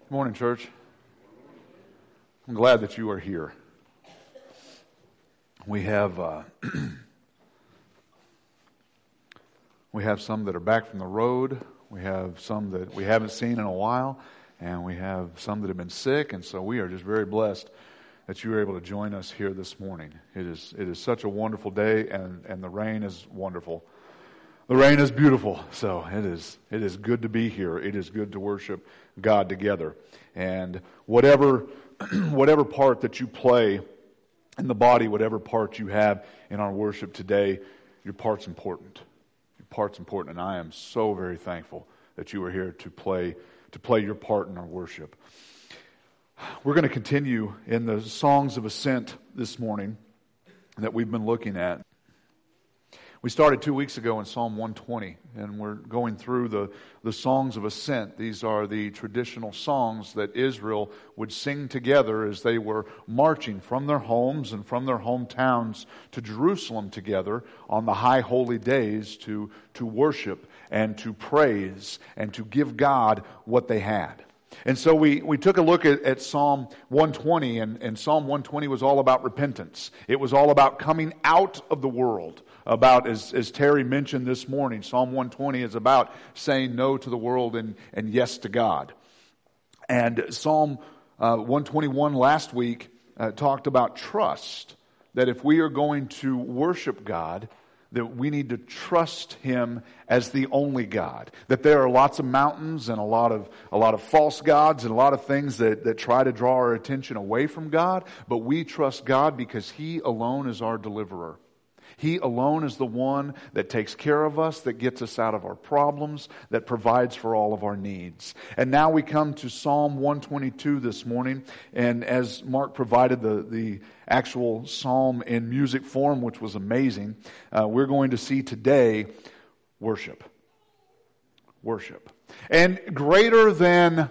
Good morning, church. I'm glad that you are here. We have some that are back from the road. We have some that we haven't seen in a while, and we have some that have been sick. And so we are just very blessed that you were able to join us here this morning. It is such a wonderful day, and the rain is wonderful. The rain is beautiful, so it is good to be here. It is good to worship God together. And whatever part that you play in the body, whatever part you have in our worship today, your part's important. Your part's important, and I am so very thankful that you are here to play your part in our worship. We're going to continue in the Songs of Ascent this morning that we've been looking at. We started 2 weeks ago in Psalm 120, and we're going through the Songs of Ascent. These are the traditional songs that Israel would sing together as they were marching from their homes and from their hometowns to Jerusalem together on the high holy days to worship and to praise and to give God what they had. And so we took a look at Psalm 120, and Psalm 120 was all about repentance. It was all about coming out of the world. About, as Terry mentioned this morning, Psalm 120 is about saying no to the world and yes to God. And Psalm 121 last week talked about trust, that if we are going to worship God, that we need to trust Him as the only God. That there are lots of mountains and a lot of false gods and a lot of things that try to draw our attention away from God, but we trust God because He alone is our deliverer. He alone is the one that takes care of us, that gets us out of our problems, that provides for all of our needs. And now we come to Psalm 122 this morning, and as Mark provided the actual psalm in music form, which was amazing, we're going to see today worship. Worship. And greater than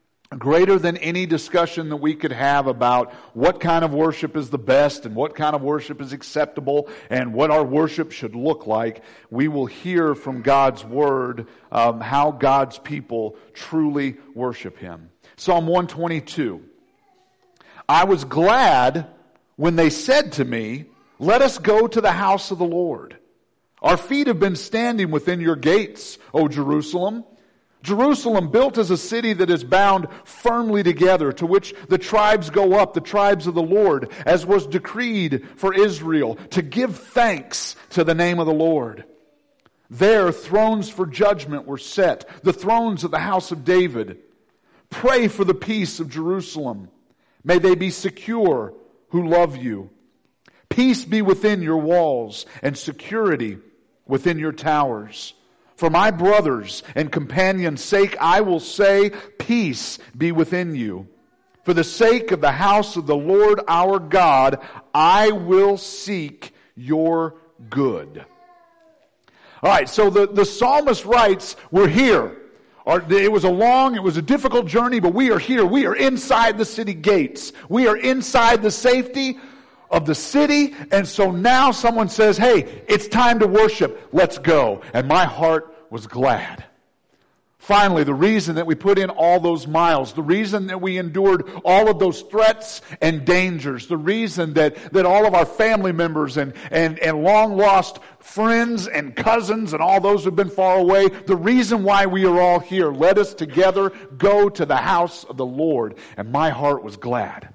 any discussion that we could have about what kind of worship is the best and what kind of worship is acceptable and what our worship should look like, we will hear from God's Word how God's people truly worship Him. Psalm 122. I was glad when they said to me, "Let us go to the house of the Lord. Our feet have been standing within your gates, O Jerusalem. Jerusalem, built as a city that is bound firmly together, to which the tribes go up, the tribes of the Lord, as was decreed for Israel, to give thanks to the name of the Lord. There thrones for judgment were set, the thrones of the house of David. Pray for the peace of Jerusalem. May they be secure who love you. Peace be within your walls, and security within your towers. For my brothers and companions' sake, I will say, peace be within you. For the sake of the house of the Lord our God, I will seek your good." All right, so the psalmist writes, we're here. It was a difficult journey, but we are here. We are inside the city gates. We are inside the safety of the city, and so now someone says, hey, it's time to worship. Let's go. And my heart was glad. Finally, the reason that we put in all those miles, the reason that we endured all of those threats and dangers, the reason that all of our family members and long lost friends and cousins and all those who've been far away, the reason why we are all here, let us together go to the house of the Lord. And my heart was glad.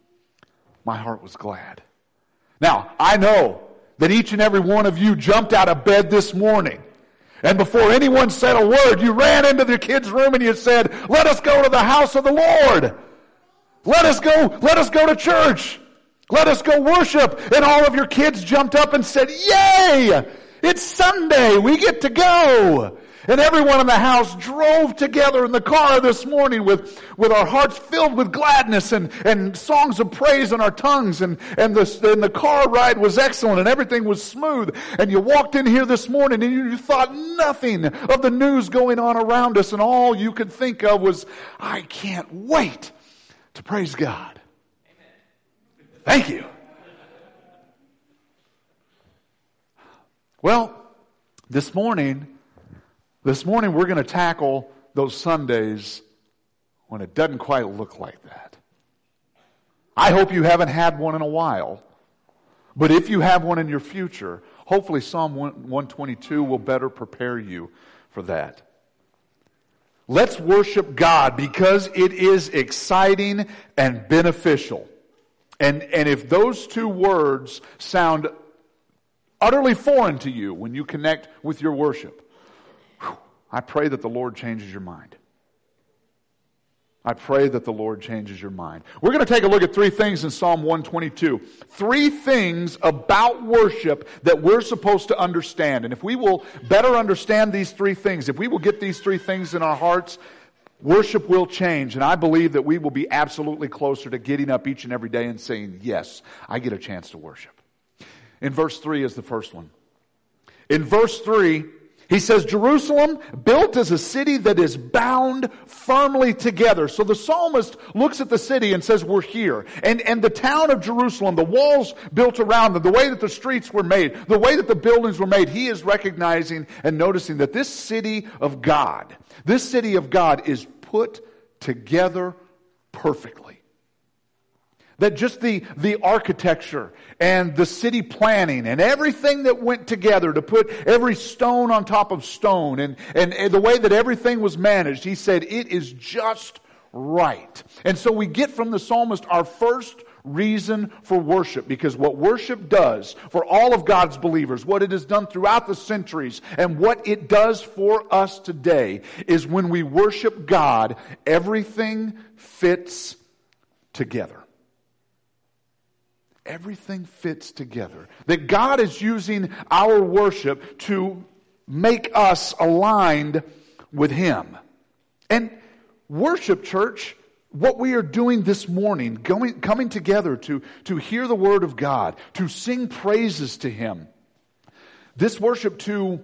My heart was glad. Now, I know that each and every one of you jumped out of bed this morning, and before anyone said a word, you ran into the kids' room and you said, "Let us go to the house of the Lord. Let us go to church. Let us go worship." And all of your kids jumped up and said, "Yay! It's Sunday. We get to go." And everyone in the house drove together in the car this morning with our hearts filled with gladness and songs of praise on our tongues. And the car ride was excellent and everything was smooth. And you walked in here this morning and you thought nothing of the news going on around us. And all you could think of was, I can't wait to praise God. Amen. Thank you. Well, this morning we're going to tackle those Sundays when it doesn't quite look like that. I hope you haven't had one in a while, but if you have one in your future, hopefully Psalm 122 will better prepare you for that. Let's worship God because it is exciting and beneficial. And if those two words sound utterly foreign to you when you connect with your worship, I pray that the Lord changes your mind. I pray that the Lord changes your mind. We're going to take a look at three things in Psalm 122. Three things about worship that we're supposed to understand. And if we will better understand these three things, if we will get these three things in our hearts, worship will change. And I believe that we will be absolutely closer to getting up each and every day and saying, yes, I get a chance to worship. In verse 3 is the first one. In verse 3, he says, Jerusalem, built as a city that is bound firmly together. So the psalmist looks at the city and says, we're here. And the town of Jerusalem, the walls built around them, the way that the streets were made, the way that the buildings were made, he is recognizing and noticing that this city of God is put together perfectly. That just the architecture and the city planning and everything that went together to put every stone on top of stone and the way that everything was managed, he said, it is just right. And so we get from the psalmist our first reason for worship, because what worship does for all of God's believers, what it has done throughout the centuries, and what it does for us today is when we worship God, everything fits together. Everything fits together. That God is using our worship to make us aligned with Him. And worship, church, what we are doing this morning, coming together to hear the Word of God, to sing praises to Him. This worship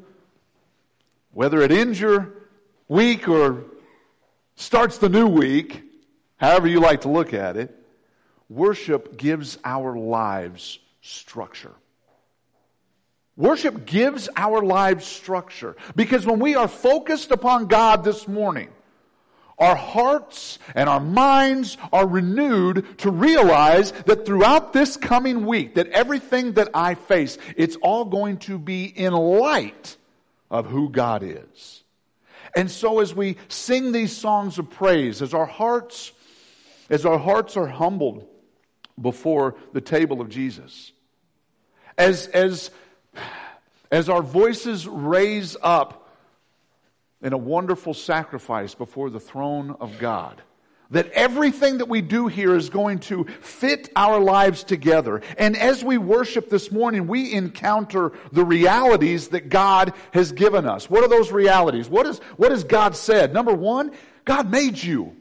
whether it ends your week or starts the new week, however you like to look at it, worship gives our lives structure. Worship gives our lives structure. Because when we are focused upon God this morning, our hearts and our minds are renewed to realize that throughout this coming week, that everything that I face, it's all going to be in light of who God is. And so as we sing these songs of praise, as our hearts are humbled before the table of Jesus, as our voices raise up in a wonderful sacrifice before the throne of God, that everything that we do here is going to fit our lives together. And as we worship this morning, we encounter the realities that God has given us. What are those realities? What has God said? Number one, God made you.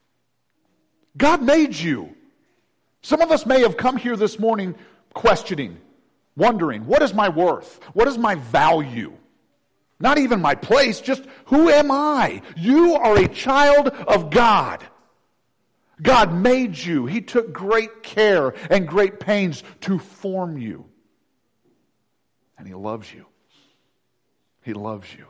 God made you. Some of us may have come here this morning questioning, wondering, what is my worth? What is my value? Not even my place, just who am I? You are a child of God. God made you. He took great care and great pains to form you. And He loves you. He loves you.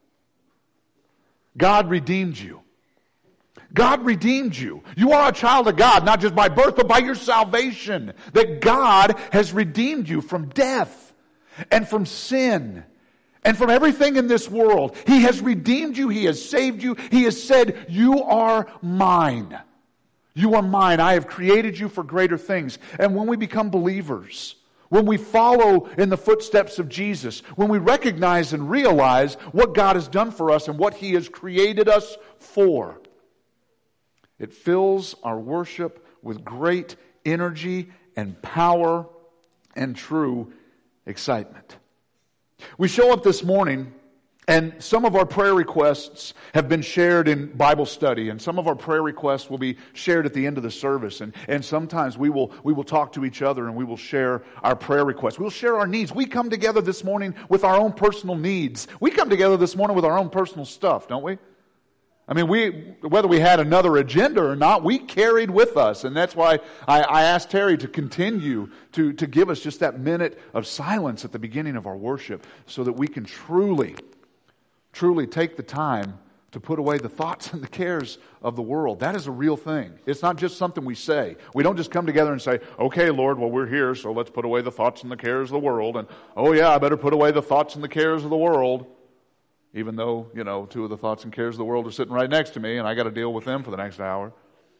God redeemed you. God redeemed you. You are a child of God, not just by birth, but by your salvation. That God has redeemed you from death and from sin and from everything in this world. He has redeemed you. He has saved you. He has said, you are mine. You are mine. I have created you for greater things. And when we become believers, when we follow in the footsteps of Jesus, when we recognize and realize what God has done for us and what He has created us for, it fills our worship with great energy and power and true excitement. We show up this morning, and some of our prayer requests have been shared in Bible study, and some of our prayer requests will be shared at the end of the service. And sometimes we will talk to each other and we will share our prayer requests. We'll share our needs. We come together this morning with our own personal needs. We come together this morning with our own personal stuff, don't we? I mean, whether we had another agenda or not, we carried with us. And that's why I asked Terry to continue to give us just that minute of silence at the beginning of our worship so that we can truly take the time To put away the thoughts and the cares of the world. That is a real thing. It's not just something we say. We don't just come together and say, okay, Lord, well, we're here, so let's put away the thoughts and the cares of the world. And, oh yeah, I better put away the thoughts and the cares of the world. Even though, two of the thoughts and cares of the world are sitting right next to me, and I got to deal with them for the next hour.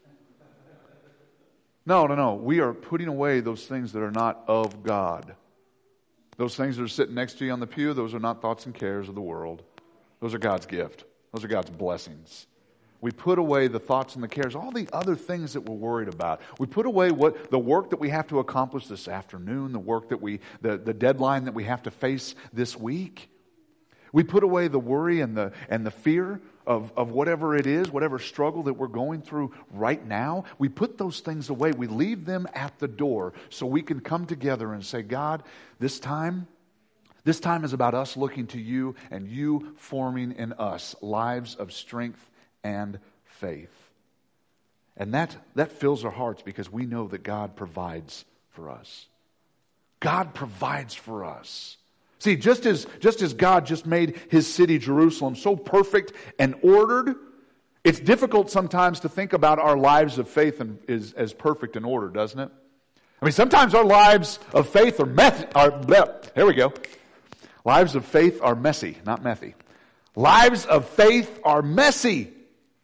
No. We are putting away those things that are not of God. Those things that are sitting next to you on the pew, those are not thoughts and cares of the world. Those are God's gift. Those are God's blessings. We put away the thoughts and the cares, all the other things that we're worried about. We put away the work that we have to accomplish this afternoon, the work that the deadline that we have to face this week. We put away the worry and the fear of whatever it is, whatever struggle that we're going through right now. We put those things away. We leave them at the door so we can come together and say, God, this time is about us looking to you and you forming in us lives of strength and faith. And that fills our hearts because we know that God provides for us. God provides for us. See, just as God just made his city Jerusalem so perfect and ordered, it's difficult sometimes to think about our lives of faith as perfect and ordered, doesn't it? I mean, sometimes our lives of faith here we go. Lives of faith are messy, not methy. Lives of faith are messy.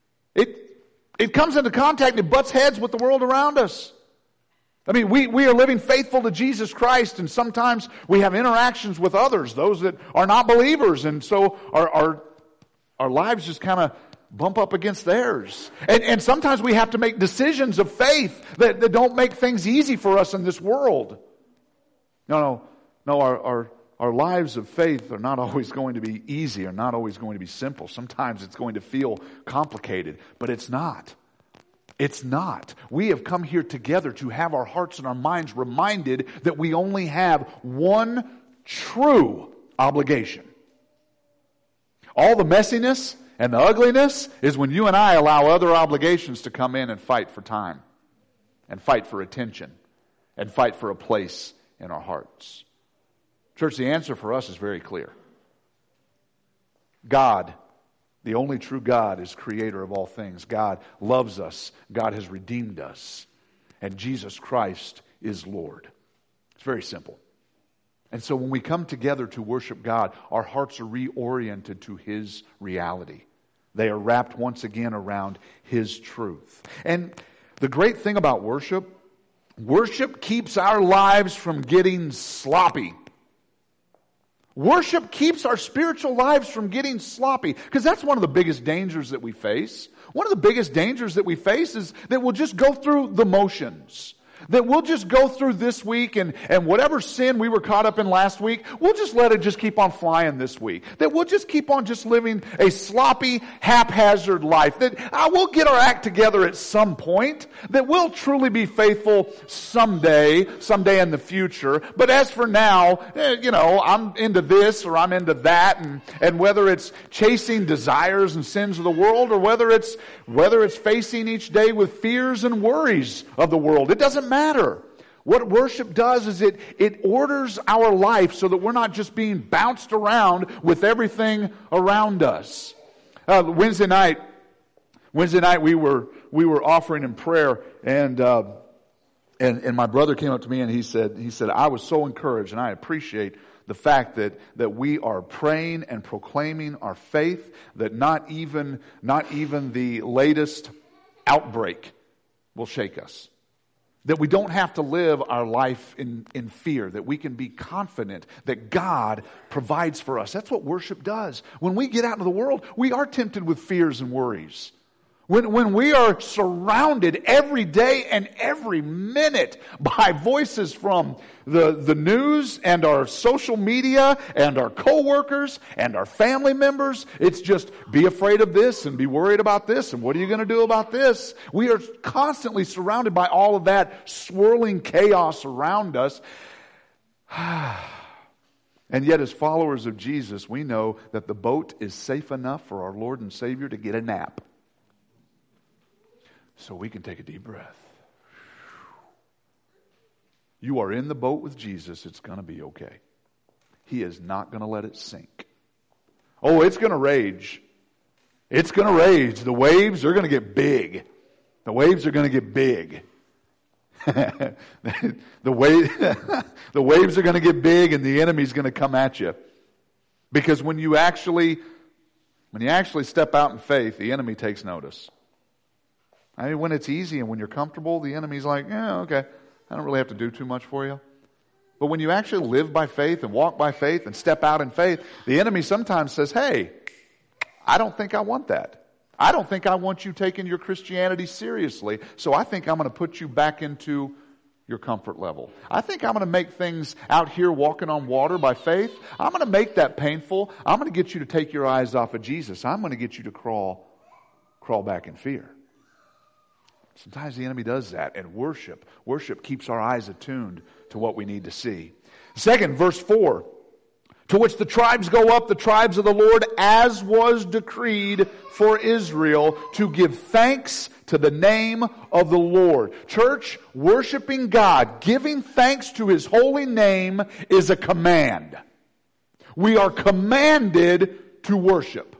It comes into contact, it butts heads with the world around us. I mean, we are living faithful to Jesus Christ, and sometimes we have interactions with others, those that are not believers, and so our lives just kind of bump up against theirs. And sometimes we have to make decisions of faith that don't make things easy for us in this world. No, our lives of faith are not always going to be easy, or not always going to be simple. Sometimes it's going to feel complicated, but it's not. It's not. We have come here together to have our hearts and our minds reminded that we only have one true obligation. All the messiness and the ugliness is when you and I allow other obligations to come in and fight for time, and fight for attention, and fight for a place in our hearts. Church, the answer for us is very clear. God, the only true God, is creator of all things. God loves us. God has redeemed us. And Jesus Christ is Lord. It's very simple. And so when we come together to worship God, our hearts are reoriented to his reality. They are wrapped once again around his truth. And the great thing about worship keeps our lives from getting sloppy. Worship keeps our spiritual lives from getting sloppy, because that's one of the biggest dangers that we face. One of the biggest dangers that we face is that we'll just go through the motions. That we'll just go through this week and whatever sin we were caught up in last week, we'll just let it just keep on flying this week. That we'll just keep on just living a sloppy, haphazard life. That we'll get our act together at some point. That we'll truly be faithful someday in the future. But as for now, I'm into this or I'm into that. And whether it's chasing desires and sins of the world, or whether it's facing each day with fears and worries of the world, it doesn't matter. What worship does is it orders our life so that we're not just being bounced around with everything around us. Wednesday night we were offering in prayer, and my brother came up to me and he said I was so encouraged, and I appreciate the fact that we are praying and proclaiming our faith, that not even the latest outbreak will shake us. That we don't have to live our life in fear, that we can be confident that God provides for us. That's what worship does. When we get out into the world, we are tempted with fears and worries. When we are surrounded every day and every minute by voices from the news and our social media and our coworkers and our family members, it's just be afraid of this and be worried about this and what are you going to do about this? We are constantly surrounded by all of that swirling chaos around us. And yet, as followers of Jesus, we know that the boat is safe enough for our Lord and Savior to get a nap. So we can take a deep breath. You are in the boat with Jesus, it's going to be okay. He is not going to let it sink. Oh, it's going to rage. It's going to rage. The waves are going to get big. The waves are going to get big. the waves are going to get big, and the enemy's going to come at you. Because when you actually step out in faith, the enemy takes notice. I mean, when it's easy and when you're comfortable, the enemy's like, yeah, okay, I don't really have to do too much for you. But when you actually live by faith and walk by faith and step out in faith, the enemy sometimes says, hey, I don't think I want that. I don't think I want you taking your Christianity seriously, so I think I'm going to put you back into your comfort level. I think I'm going to make things out here walking on water by faith. I'm going to make that painful. I'm going to get you to take your eyes off of Jesus. I'm going to get you to crawl back in fear. Sometimes the enemy does that, and worship keeps our eyes attuned to what we need to see. Second, verse 4, to which the tribes go up, the tribes of the Lord, as was decreed for Israel, to give thanks to the name of the Lord. Church, worshiping God, giving thanks to His holy name is a command. We are commanded to worship.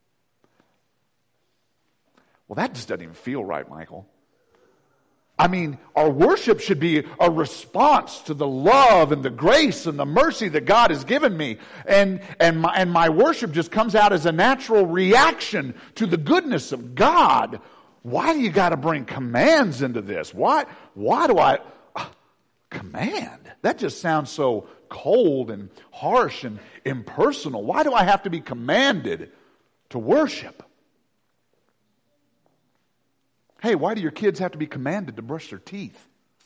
Well, that just doesn't even feel right, Michael. I mean, our worship should be a response to the love and the grace and the mercy that God has given me. And my worship just comes out as a natural reaction to the goodness of God. Why do you got to bring commands into this? Why do I... command? That just sounds so cold and harsh and impersonal. Why do I have to be commanded to worship? Hey, why do your kids have to be commanded to brush their teeth?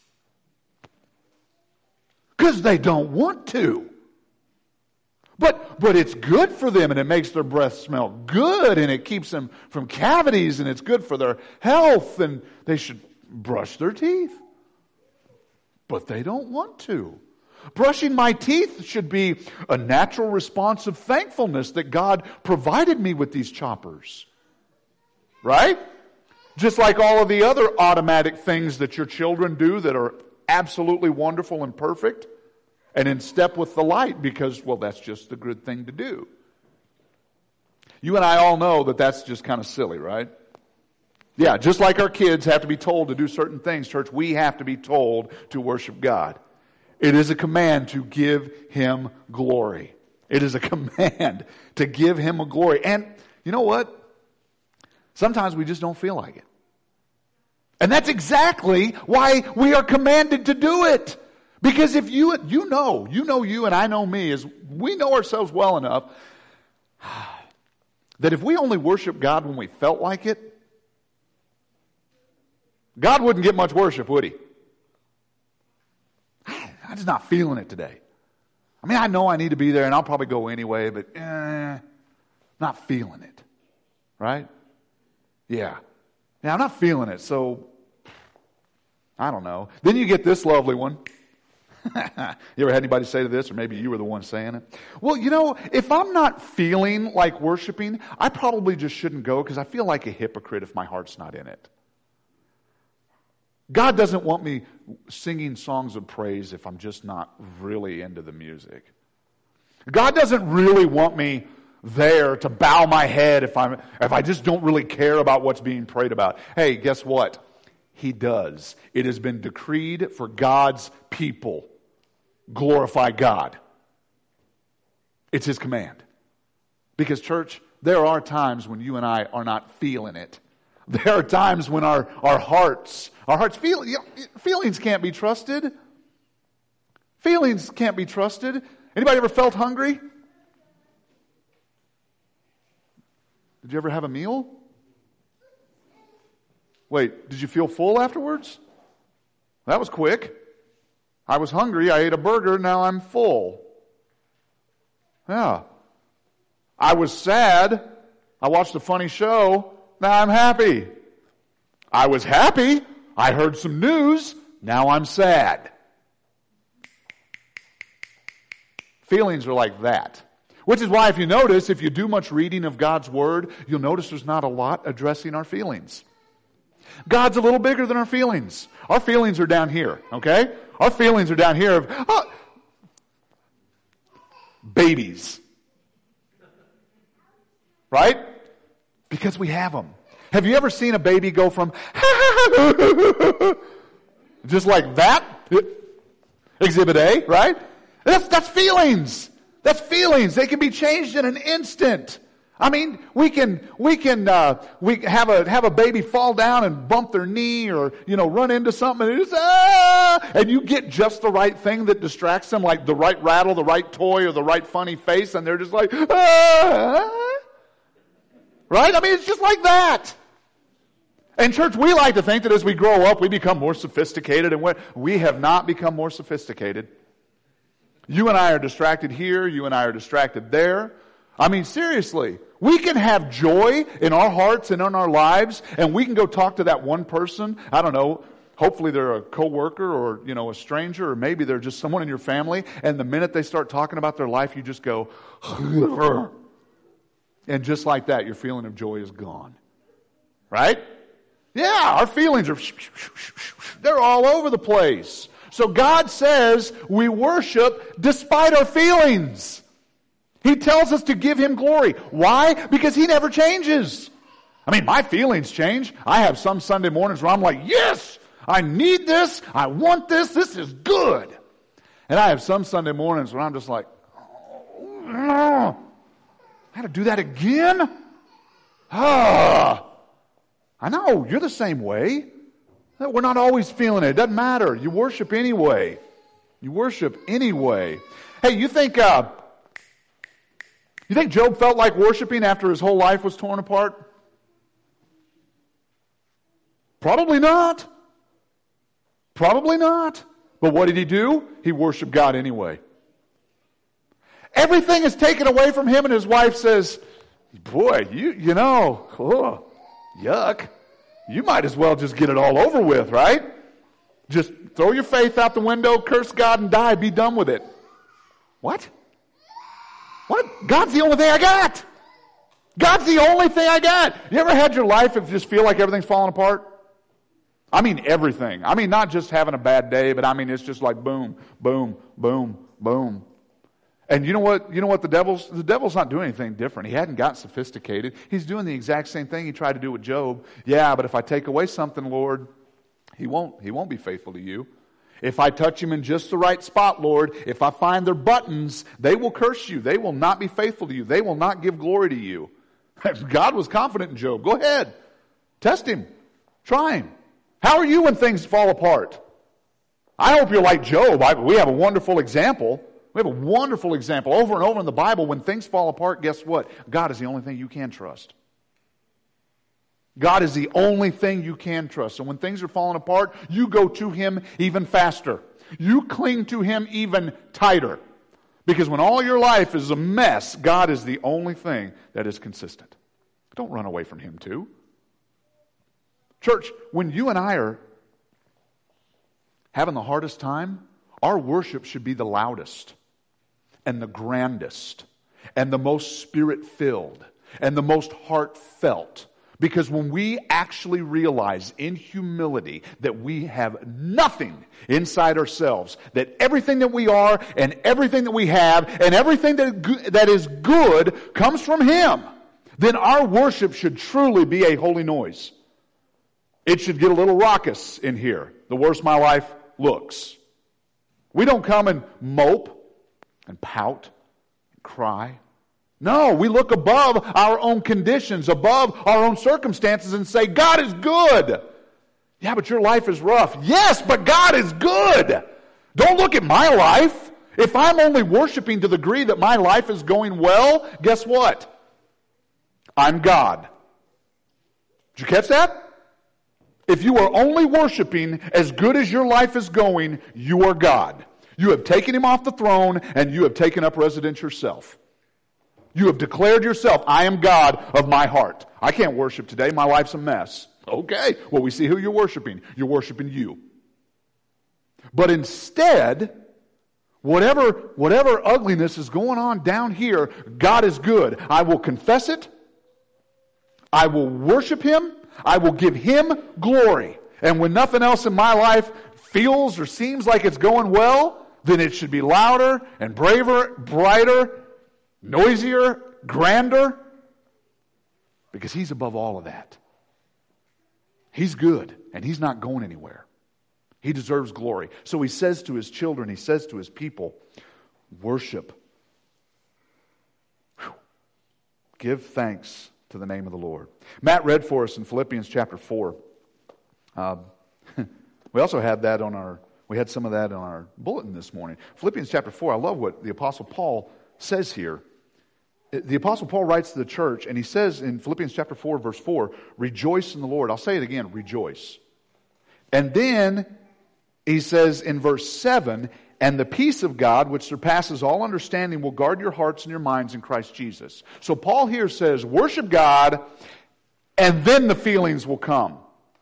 Because they don't want to. But it's good for them, and it makes their breath smell good, and it keeps them from cavities, and it's good for their health, and they should brush their teeth. But they don't want to. Brushing my teeth should be a natural response of thankfulness that God provided me with these choppers. Right? Just like all of the other automatic things that your children do that are absolutely wonderful and perfect and in step with the light because, well, that's just the good thing to do. You and I all know that that's just kind of silly, right? Yeah, just like our kids have to be told to do certain things, church, we have to be told to worship God. It is a command to give Him glory. It is a command to give Him a glory. And you know what? Sometimes we just don't feel like it. And that's exactly why we are commanded to do it. Because if you know you and I know me, is we know ourselves well enough that if we only worship God when we felt like it, God wouldn't get much worship, would He? I'm just not feeling it today. I mean, I know I need to be there and I'll probably go anyway, but not feeling it. Right? Yeah, I'm not feeling it, so I don't know. Then you get this lovely one. You ever had anybody say to this, or maybe you were the one saying it? Well, if I'm not feeling like worshiping, I probably just shouldn't go because I feel like a hypocrite if my heart's not in it. God doesn't want me singing songs of praise if I'm just not really into the music. God doesn't really want me there to bow my head if I just don't really care about what's being prayed about. Hey, guess what? He does. It has been decreed for God's people. Glorify God. It's His command. Because, church, there are times when you and I are not feeling it. There are times when our hearts feelings can't be trusted. Feelings can't be trusted. Anybody ever felt hungry? Did you ever have a meal? Wait, did you feel full afterwards? That was quick. I was hungry, I ate a burger, now I'm full. Yeah. I was sad, I watched a funny show, now I'm happy. I was happy, I heard some news, now I'm sad. Feelings are like that. Which is why if you do much reading of God's Word, you'll notice there's not a lot addressing our feelings. God's a little bigger than our feelings. Our feelings are down here, okay? Our feelings are down here of babies. Right? Because we have them. Have you ever seen a baby go from just like that? Exhibit A, right? That's feelings. That's feelings. They can be changed in an instant. I mean, we have a baby fall down and bump their knee or, run into something and it's, and you get just the right thing that distracts them, like the right rattle, the right toy, or the right funny face, and they're just like, right? I mean, it's just like that. And church, we like to think that as we grow up, we become more sophisticated, and we have not become more sophisticated. You and I are distracted here. You and I are distracted there. I mean, seriously, we can have joy in our hearts and in our lives, and we can go talk to that one person. I don't know. Hopefully they're a coworker or, a stranger, or maybe they're just someone in your family, and the minute they start talking about their life, you just go, and just like that, your feeling of joy is gone. Right? Yeah, our feelings are, they're all over the place. So God says we worship despite our feelings. He tells us to give Him glory. Why? Because He never changes. I mean, my feelings change. I have some Sunday mornings where I'm like, yes, I need this. I want this. This is good. And I have some Sunday mornings where I'm just like, oh, no. I got to do that again? I know, you're the same way. We're not always feeling it. It doesn't matter. You worship anyway. You worship anyway. Hey, you think Job felt like worshiping after his whole life was torn apart? Probably not. Probably not. But what did he do? He worshiped God anyway. Everything is taken away from him, and his wife says, boy, yuck. You might as well just get it all over with, right? Just throw your faith out the window, curse God, and die. Be done with it. What? God's the only thing I got. God's the only thing I got. You ever had your life and just feel like everything's falling apart? I mean everything. I mean not just having a bad day, but I mean it's just like boom, boom, boom, boom. And you know what? The devil's not doing anything different. He hadn't got sophisticated. He's doing the exact same thing he tried to do with Job. Yeah, but if I take away something, Lord, he won't be faithful to you. If I touch him in just the right spot, Lord, if I find their buttons, they will curse you. They will not be faithful to you. They will not give glory to you. God was confident in Job. Go ahead. Test him. Try him. How are you when things fall apart? I hope you're like Job. We have a wonderful example. We have a wonderful example over and over in the Bible. When things fall apart, guess what? God is the only thing you can trust. God is the only thing you can trust. And when things are falling apart, you go to Him even faster. You cling to Him even tighter. Because when all your life is a mess, God is the only thing that is consistent. Don't run away from Him too. Church, when you and I are having the hardest time, our worship should be the loudest and the grandest and the most spirit-filled and the most heartfelt. Because when we actually realize in humility that we have nothing inside ourselves, that everything that we are and everything that we have and everything that is good comes from Him, then our worship should truly be a holy noise. It should get a little raucous in here, the worse my life looks. We don't come and mope and pout and cry. No, we look above our own conditions, above our own circumstances and say, God is good. Yeah, but your life is rough. Yes, but God is good. Don't look at my life. If I'm only worshiping to the degree that my life is going well, guess what? I'm God. Did you catch that? If you are only worshiping as good as your life is going, you are God. You have taken Him off the throne and you have taken up residence yourself. You have declared yourself, I am God of my heart. I can't worship today. My life's a mess. Okay, well, we see who you're worshiping. You're worshiping you. But instead, whatever ugliness is going on down here, God is good. I will confess it. I will worship Him. I will give Him glory. And when nothing else in my life feels or seems like it's going well, then it should be louder and braver, brighter, noisier, grander. because He's above all of that. He's good, and He's not going anywhere. He deserves glory. So He says to His children, He says to His people, worship. Whew. Give thanks to the name of the Lord. Matt read for us in Philippians chapter 4. We also had that we had some of that on our bulletin this morning. Philippians chapter 4, I love what the Apostle Paul says here. The Apostle Paul writes to the church, and he says in Philippians chapter 4, verse 4, rejoice in the Lord. I'll say it again, rejoice. And then he says in verse 7, and the peace of God, which surpasses all understanding, will guard your hearts and your minds in Christ Jesus. So Paul here says, worship God, and then the feelings will come.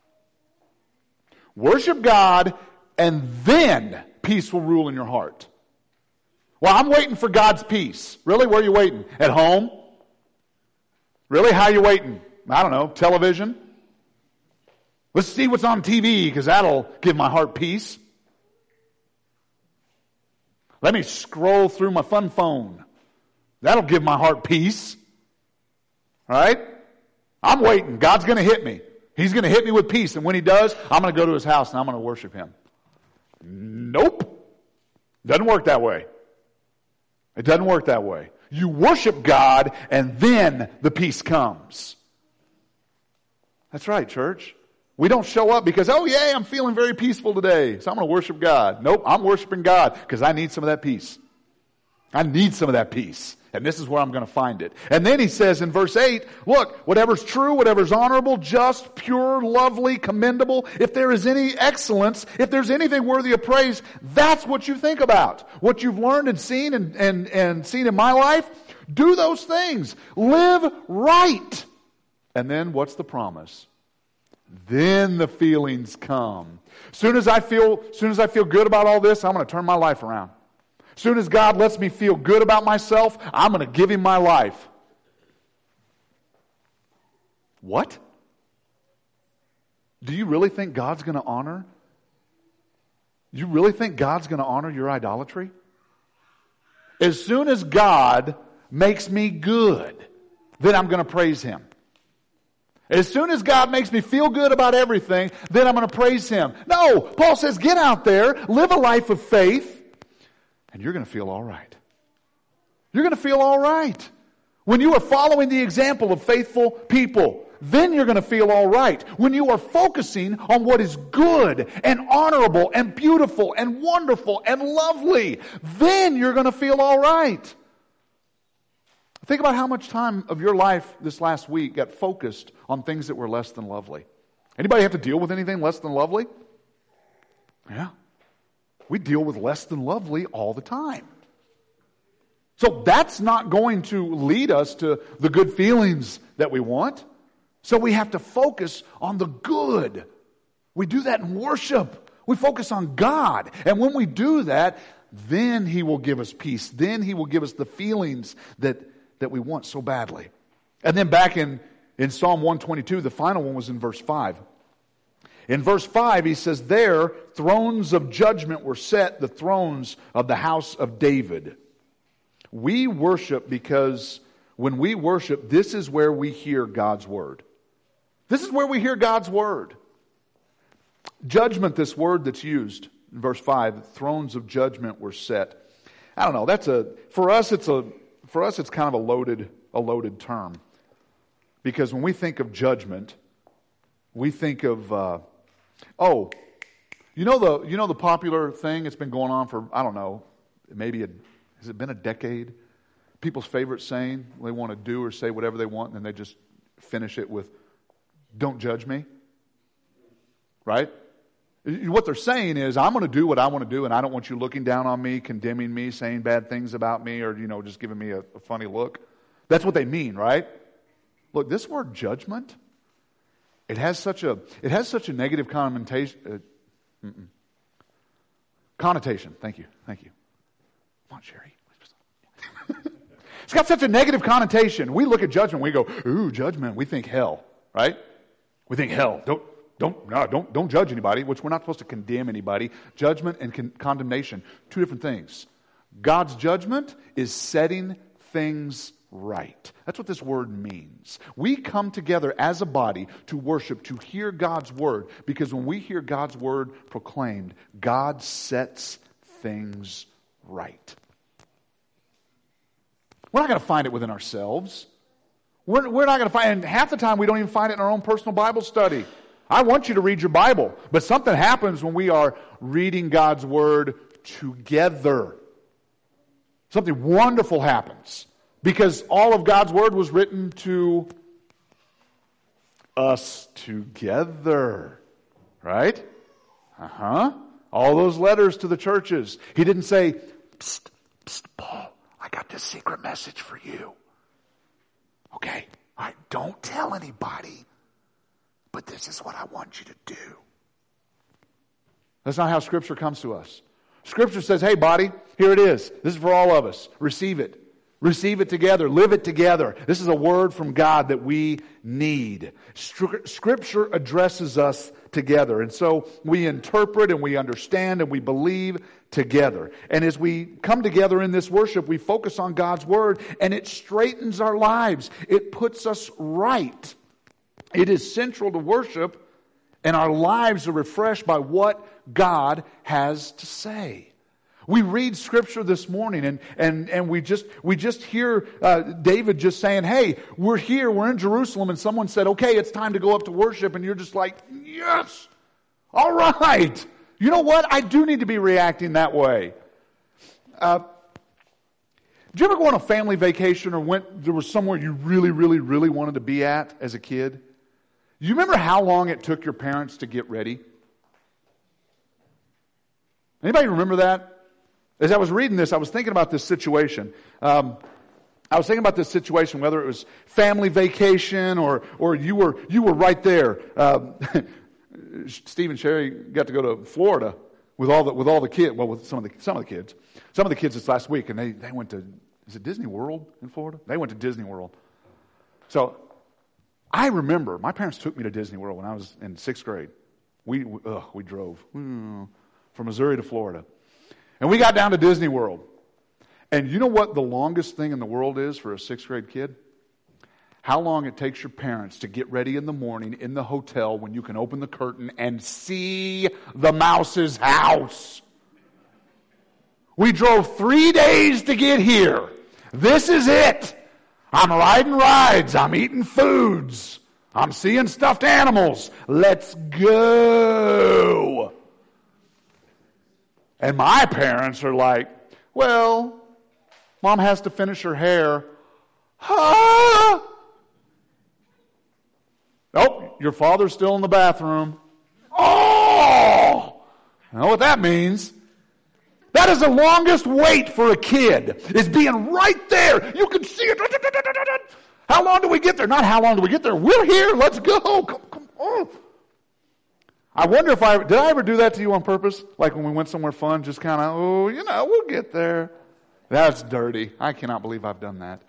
Worship God, and then peace will rule in your heart. Well, I'm waiting for God's peace. Really? Where are you waiting? At home? Really? How are you waiting? I don't know. Television? Let's see what's on TV, because that'll give my heart peace. Let me scroll through my fun phone. That'll give my heart peace. All right? I'm waiting. God's going to hit me. He's going to hit me with peace. And when He does, I'm going to go to His house and I'm going to worship Him. Nope. Doesn't work that way. It doesn't work that way. You worship God and then the peace comes. That's right, church. We don't show up because, oh yeah, I'm feeling very peaceful today, so I'm going to worship God. Nope, I'm worshiping God because I need some of that peace. I need some of that peace. And this is where I'm going to find it. And then he says in verse 8, look, whatever's true, whatever's honorable, just, pure, lovely, commendable, if there is any excellence, if there's anything worthy of praise, that's what you think about. What you've learned and seen and seen in my life, do those things. Live right. And then what's the promise? Then the feelings come. Soon as I feel good about all this, I'm going to turn my life around. Soon as God lets me feel good about myself, I'm going to give Him my life. What? Do you really think God's going to honor? You really think God's going to honor your idolatry? As soon as God makes me good, then I'm going to praise Him. As soon as God makes me feel good about everything, then I'm going to praise Him. No, Paul says, get out there, live a life of faith, and you're going to feel all right. You're going to feel all right. When you are following the example of faithful people, then you're going to feel all right. When you are focusing on what is good and honorable and beautiful and wonderful and lovely, then you're going to feel all right. Think about how much time of your life this last week got focused on things that were less than lovely. Anybody have to deal with anything less than lovely? Yeah. We deal with less than lovely all the time. So that's not going to lead us to the good feelings that we want. So we have to focus on the good. We do that in worship. We focus on God. And when we do that, then He will give us peace. Then He will give us the feelings that we want so badly. And then back in Psalm 122, the final one was in verse 5. In verse 5, he says, there, thrones of judgment were set, the thrones of the house of David. We worship because when we worship, this is where we hear God's word. This is where we hear God's word. Judgment, this word that's used in verse 5, thrones of judgment were set. I don't know, for us it's kind of a loaded term. Because when we think of judgment, we think of you know the popular thing that's been going on for, I don't know, has it been a decade? People's favorite saying, they want to do or say whatever they want, and then they just finish it with, don't judge me. Right? What they're saying is, I'm going to do what I want to do, and I don't want you looking down on me, condemning me, saying bad things about me, or just giving me a funny look. That's what they mean, right? Look, this word judgment, it has such a negative connotation. Connotation. Thank you. Come on, Sherry. It's got such a negative connotation. We look at judgment, we go, ooh, judgment. We think hell, right? We think hell. Don't judge anybody, which we're not supposed to condemn anybody. Judgment and condemnation, two different things. God's judgment is setting things right. That's what this word means. We come together as a body to worship, to hear God's word, because when we hear God's word proclaimed, God sets things right. We're not going to find it within ourselves. We're not going to find it, and half the time we don't even find it in our own personal Bible study. I want you to read your Bible, but something happens when we are reading God's word together. Something wonderful happens because all of God's word was written to us together, right? All those letters to the churches. He didn't say, psst, psst, Paul, I got this secret message for you. Okay, all right, don't tell anybody, but this is what I want you to do. That's not how Scripture comes to us. Scripture says, hey, body, here it is. This is for all of us. Receive it. Receive it together. Live it together. This is a word from God that we need. Scripture addresses us together. And so we interpret and we understand and we believe together. And as we come together in this worship, we focus on God's word and it straightens our lives. It puts us right. It is central to worship, and our lives are refreshed by what God has to say. We read Scripture this morning, and we just hear David just saying, hey, we're here, we're in Jerusalem, and someone said, okay, it's time to go up to worship, and you're just like, yes, all right. You know what? I do need to be reacting that way. Did you ever go on a family vacation or there was somewhere you really, really, really wanted to be at as a kid? You remember how long it took your parents to get ready? Anybody remember that? As I was reading this, I was thinking about this situation. I was thinking about this situation, whether it was family vacation or you were right there. Steve and Sherry got to go to Florida with all the kids. Well, with some of the kids. Some of the kids this last week, and they went to, is it Disney World in Florida? They went to Disney World. So I remember my parents took me to Disney World when I was in 6th grade. We drove from Missouri to Florida. And we got down to Disney World. And you know what the longest thing in the world is for a 6th grade kid? How long it takes your parents to get ready in the morning in the hotel when you can open the curtain and see the mouse's house. We drove 3 days to get here. This is it. I'm riding rides. I'm eating foods. I'm seeing stuffed animals. Let's go. And my parents are like, well, Mom has to finish her hair. Oh, your father's still in the bathroom. Oh! I know what that means. That is the longest wait for a kid, is being right there. You can see it. How long do we get there? Not how long do we get there. We're here. Let's go. Come on. I wonder did I ever do that to you on purpose? Like when we went somewhere fun, just kind of, we'll get there. That's dirty. I cannot believe I've done that.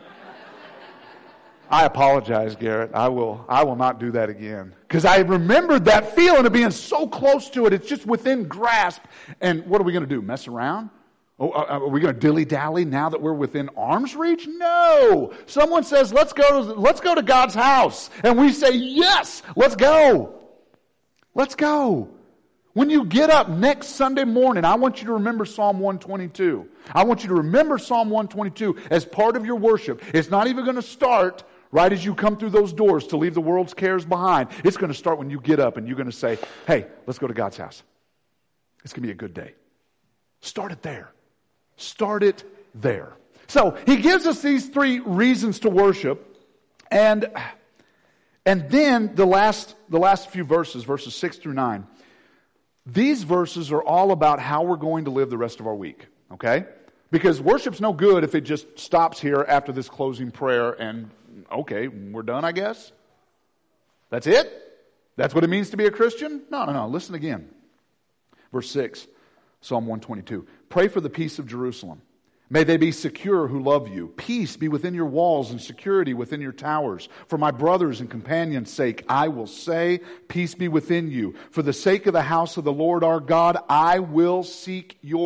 I apologize, Garrett. I will not do that again. Because I remembered that feeling of being so close to it. It's just within grasp. And what are we going to do? Mess around? Oh, are we going to dilly-dally now that we're within arm's reach? No. Someone says, let's go to God's house. And we say, yes, let's go. Let's go. When you get up next Sunday morning, I want you to remember Psalm 122. I want you to remember Psalm 122 as part of your worship. It's not even going to start right as you come through those doors to leave the world's cares behind. It's going to start when you get up and you're going to say, hey, let's go to God's house. It's going to be a good day. Start it there. Start it there. So he gives us these 3 reasons to worship. And then the last few verses 6 through 9, these verses are all about how we're going to live the rest of our week, okay? Because worship's no good if it just stops here after this closing prayer and, okay, we're done, I guess? That's it? That's what it means to be a Christian? No. Listen again. Verse 6, Psalm 122. Pray for the peace of Jerusalem. May they be secure who love you. Peace be within your walls and security within your towers. For my brothers and companions' sake, I will say, peace be within you. For the sake of the house of the Lord our God, I will seek your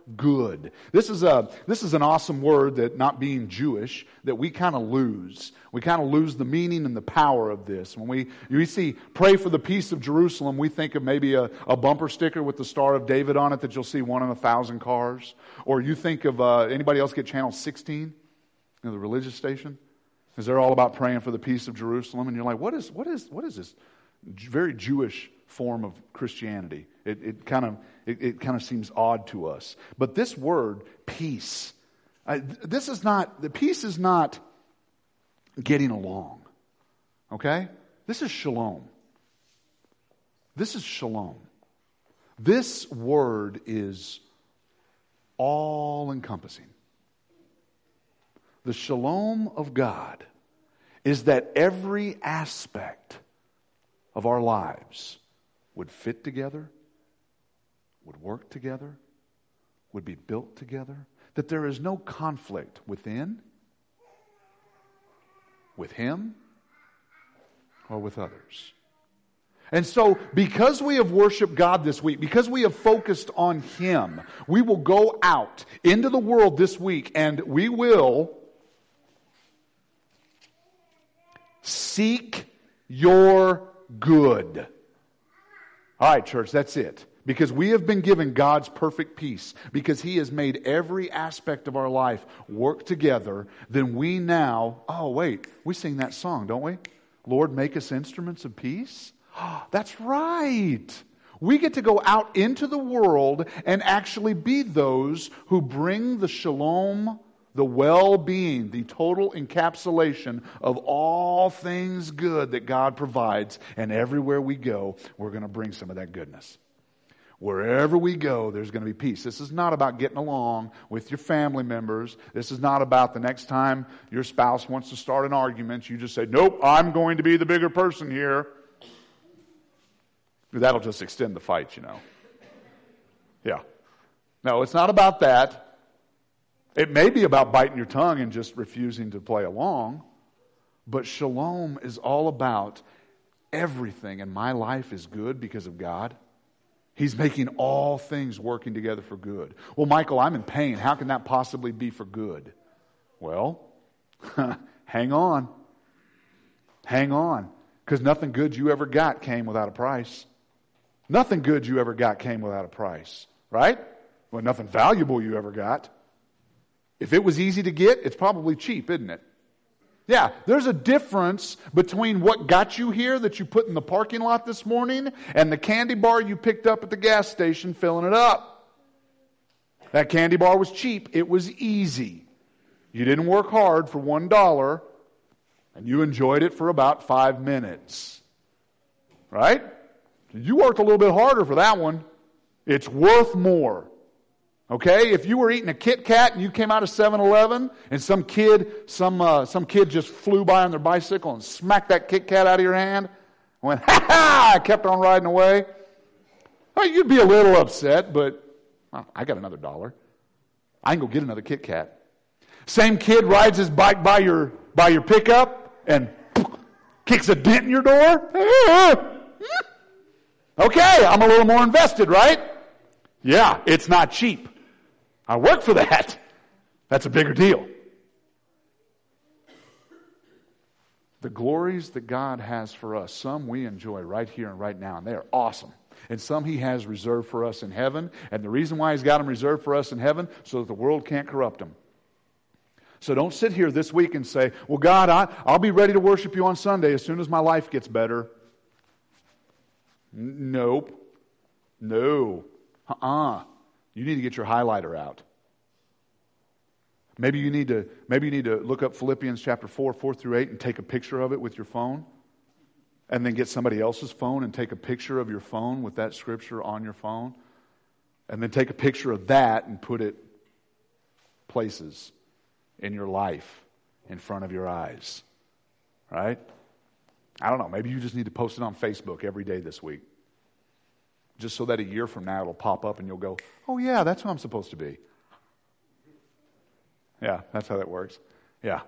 good. This is an awesome word that, not being Jewish, that we kind of lose. We kind of lose the meaning and the power of this. When we see pray for the peace of Jerusalem, we think of maybe a bumper sticker with the Star of David on it that you'll see 1 in 1,000 cars. Or you think of, anybody else get Channel 16? The religious station? Because they're all about praying for the peace of Jerusalem. And you're like, what is this very Jewish form of Christianity? It kind of seems odd to us. But this word, peace, peace is not getting along. Okay? This is shalom. This is shalom. This word is all-encompassing. The shalom of God is that every aspect of our lives would fit together, would work together, would be built together, that there is no conflict within, with Him, or with others. And so, because we have worshiped God this week, because we have focused on Him, we will go out into the world this week and we will seek your good. All right, church, that's it. Because we have been given God's perfect peace, because He has made every aspect of our life work together, then we now, we sing that song, don't we? Lord, make us instruments of peace. That's right. We get to go out into the world and actually be those who bring the shalom, the well-being, the total encapsulation of all things good that God provides. And everywhere we go, we're going to bring some of that goodness. Wherever we go, there's going to be peace. This is not about getting along with your family members. This is not about the next time your spouse wants to start an argument, you just say, nope, I'm going to be the bigger person here. That'll just extend the fight, you know. Yeah. No, it's not about that. It may be about biting your tongue and just refusing to play along. But shalom is all about everything in my life is good because of God. He's making all things working together for good. Well, Michael, I'm in pain. How can that possibly be for good? Well, hang on. Hang on. Because nothing good you ever got came without a price. Nothing good you ever got came without a price. Right? Well, nothing valuable you ever got. If it was easy to get, it's probably cheap, isn't it? Yeah, there's a difference between what got you here that you put in the parking lot this morning and the candy bar you picked up at the gas station filling it up. That candy bar was cheap. It was easy. You didn't work hard for $1 and you enjoyed it for about 5 minutes. Right? You worked a little bit harder for that one. It's worth more. Okay, if you were eating a Kit Kat and you came out of 7-Eleven and some kid just flew by on their bicycle and smacked that Kit Kat out of your hand and went, ha ha, kept on riding away. Well, you'd be a little upset, but I got another $1. I can go get another Kit Kat. Same kid rides his bike by your pickup and kicks a dent in your door. Okay, I'm a little more invested, right? Yeah, it's not cheap. I work for that. That's a bigger deal. The glories that God has for us, some we enjoy right here and right now, and they are awesome. And some He has reserved for us in heaven. And the reason why He's got them reserved for us in heaven, so that the world can't corrupt them. So don't sit here this week and say, well, God, I'll be ready to worship you on Sunday as soon as my life gets better. Nope. No. You need to get your highlighter out. Maybe you need to look up Philippians chapter 4:4-8, and take a picture of it with your phone. And then get somebody else's phone and take a picture of your phone with that scripture on your phone. And then take a picture of that and put it places in your life in front of your eyes. Right? I don't know. Maybe you just need to post it on Facebook every day this week. Just so that a year from now it'll pop up and you'll go, oh yeah, that's who I'm supposed to be. Yeah, that's how that works. Yeah.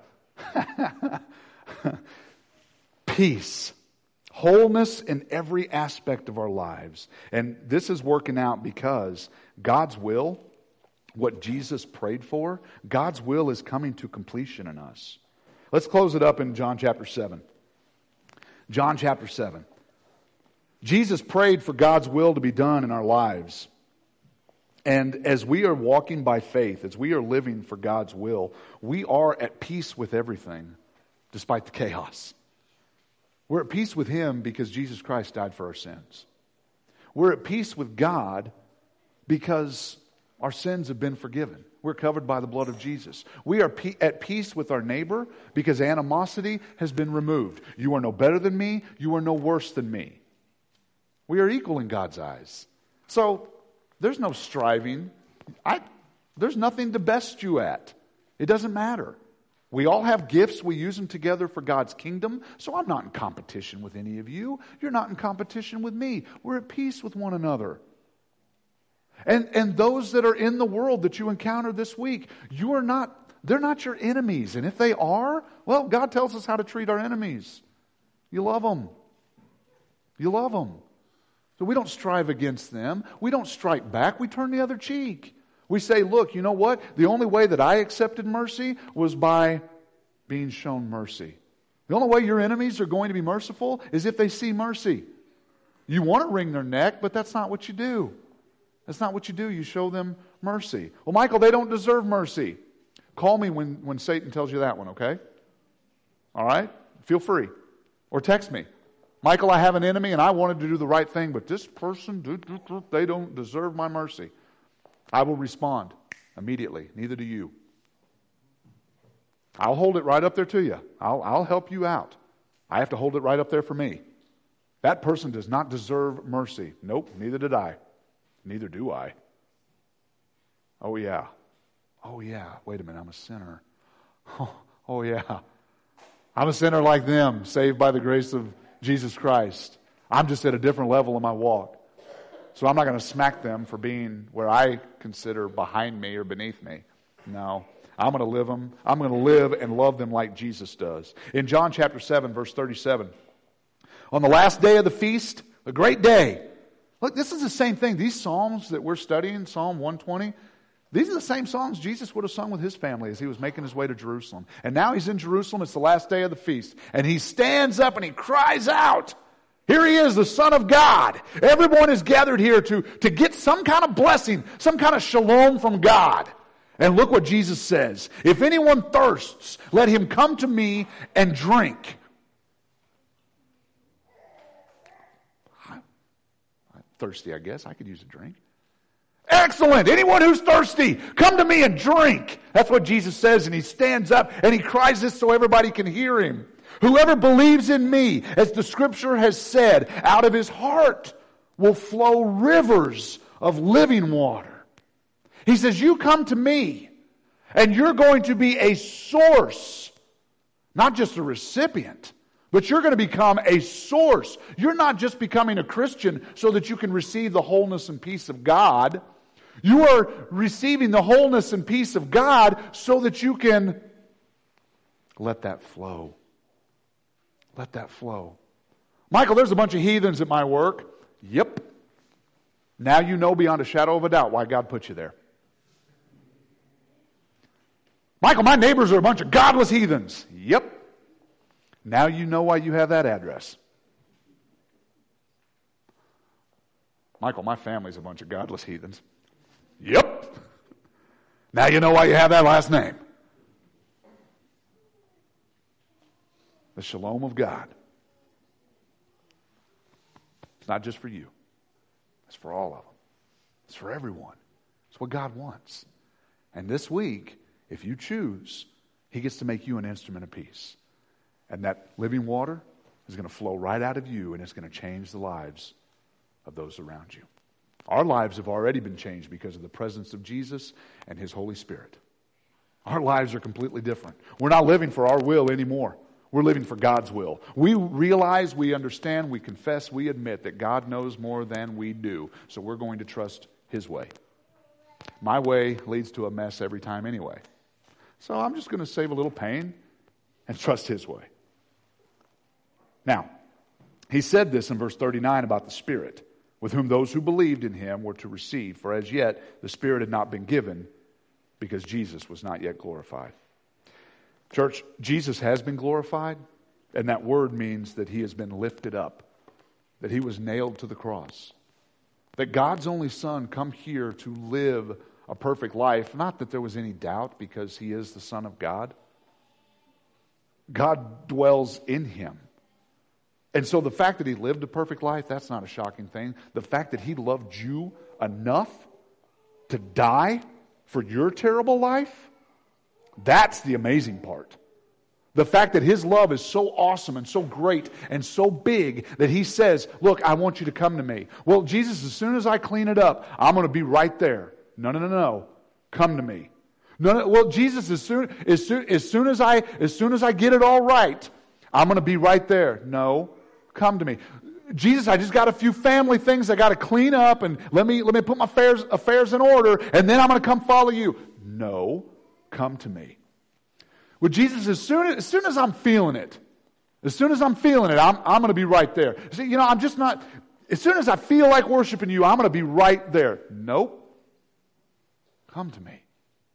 Peace. Wholeness in every aspect of our lives. And this is working out because God's will what Jesus prayed for, God's will is coming to completion in us. Let's close it up in John chapter 7. John chapter 7. Jesus prayed for God's will to be done in our lives. And as we are walking by faith, as we are living for God's will, we are at peace with everything, despite the chaos. We're at peace with Him because Jesus Christ died for our sins. We're at peace with God because our sins have been forgiven. We're covered by the blood of Jesus. We are at peace with our neighbor because animosity has been removed. You are no better than me. You are no worse than me. We are equal in God's eyes. So there's no striving. There's nothing to best you at. It doesn't matter. We all have gifts. We use them together for God's kingdom. So I'm not in competition with any of you. You're not in competition with me. We're at peace with one another. And those that are in the world that you encounter this week, they're not your enemies. And if they are, well, God tells us how to treat our enemies. You love them. You love them. So we don't strive against them. We don't strike back. We turn the other cheek. We say, look, you know what? The only way that I accepted mercy was by being shown mercy. The only way your enemies are going to be merciful is if they see mercy. You want to wring their neck, but that's not what you do. That's not what you do. You show them mercy. Well, Michael, they don't deserve mercy. Call me when Satan tells you that one, okay? All right? Feel free. Or text me. Michael, I have an enemy and I wanted to do the right thing, but this person, they don't deserve my mercy. I will respond immediately. Neither do you. I'll hold it right up there to you. I'll help you out. I have to hold it right up there for me. That person does not deserve mercy. Nope, neither did I. Neither do I. Oh yeah. Oh yeah. Wait a minute, I'm a sinner. Oh yeah. I'm a sinner like them, saved by the grace of Jesus Christ. I'm just at a different level in my walk. So I'm not going to smack them for being where I consider behind me or beneath me. No. I'm going to live and love them like Jesus does. In John chapter 7, verse 37, on the last day of the feast, a great day. Look, this is the same thing. These psalms that we're studying, Psalm 120, these are the same songs Jesus would have sung with his family as he was making his way to Jerusalem. And now he's in Jerusalem. It's the last day of the feast. And he stands up and he cries out. Here he is, the Son of God. Everyone is gathered here to get some kind of blessing, some kind of shalom from God. And look what Jesus says. If anyone thirsts, let him come to me and drink. I'm thirsty, I guess. I could use a drink. Excellent. Anyone who's thirsty, come to me and drink. That's what Jesus says, and he stands up and he cries this so everybody can hear him. Whoever believes in me, as the scripture has said, out of his heart will flow rivers of living water. He says, you come to me, and you're going to be a source, not just a recipient, but you're going to become a source. You're not just becoming a Christian so that you can receive the wholeness and peace of God. You are receiving the wholeness and peace of God so that you can let that flow. Let that flow. Michael, there's a bunch of heathens at my work. Yep. Now you know beyond a shadow of a doubt why God put you there. Michael, my neighbors are a bunch of godless heathens. Yep. Now you know why you have that address. Michael, my family's a bunch of godless heathens. Yep. Now you know why you have that last name. The shalom of God. It's not just for you. It's for all of them. It's for everyone. It's what God wants. And this week, if you choose, He gets to make you an instrument of peace. And that living water is going to flow right out of you, and it's going to change the lives of those around you. Our lives have already been changed because of the presence of Jesus and His Holy Spirit. Our lives are completely different. We're not living for our will anymore. We're living for God's will. We realize, we understand, we confess, we admit that God knows more than we do. So we're going to trust His way. My way leads to a mess every time anyway. So I'm just going to save a little pain and trust His way. Now, He said this in verse 39 about the Spirit, with whom those who believed in Him were to receive. For as yet the Spirit had not been given because Jesus was not yet glorified. Church, Jesus has been glorified, and that word means that he has been lifted up, that he was nailed to the cross, that God's only Son come here to live a perfect life, not that there was any doubt because he is the Son of God. God dwells in him. And so the fact that he lived a perfect life, that's not a shocking thing. The fact that he loved you enough to die for your terrible life, that's the amazing part. The fact that his love is so awesome and so great and so big that he says, look, I want you to come to me. Well, Jesus, as soon as I clean it up, I'm going to be right there. No. Come to me. No. Well, Jesus, as soon as I get it all right, I'm going to be right there. No. Come to me. Jesus, I just got a few family things I got to clean up, and let me put my affairs in order, and then I'm going to come follow you. No. Come to me. Well, Jesus, as soon as I'm feeling it, I'm going to be right there. See, I'm just not, as soon as I feel like worshiping you, I'm going to be right there. Nope. Come to me.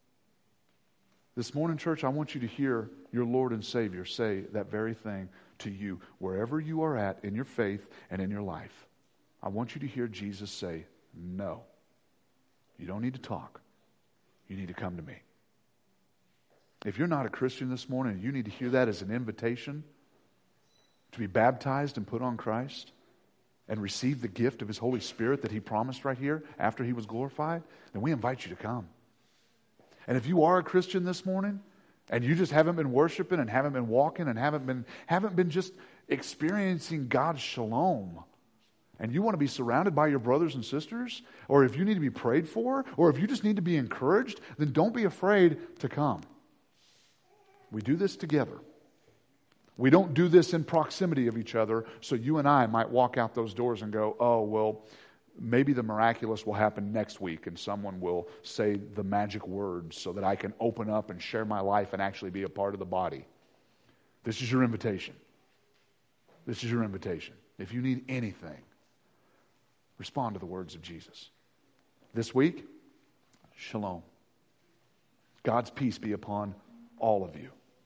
This morning, church, I want you to hear your Lord and Savior say that very thing to you, wherever you are at in your faith and in your life. I want you to hear Jesus say, no. You don't need to talk. You need to come to me. If you're not a Christian this morning, you need to hear that as an invitation to be baptized and put on Christ and receive the gift of his Holy Spirit that he promised right here after he was glorified, then we invite you to come. And if you are a Christian this morning and you just haven't been worshiping and haven't been walking and haven't been just experiencing God's shalom, and you want to be surrounded by your brothers and sisters, or if you need to be prayed for, or if you just need to be encouraged, then don't be afraid to come. We do this together. We don't do this in proximity of each other so you and I might walk out those doors and go, oh, well, maybe the miraculous will happen next week and someone will say the magic words so that I can open up and share my life and actually be a part of the body. This is your invitation. This is your invitation. If you need anything, respond to the words of Jesus. This week, shalom. God's peace be upon all of you.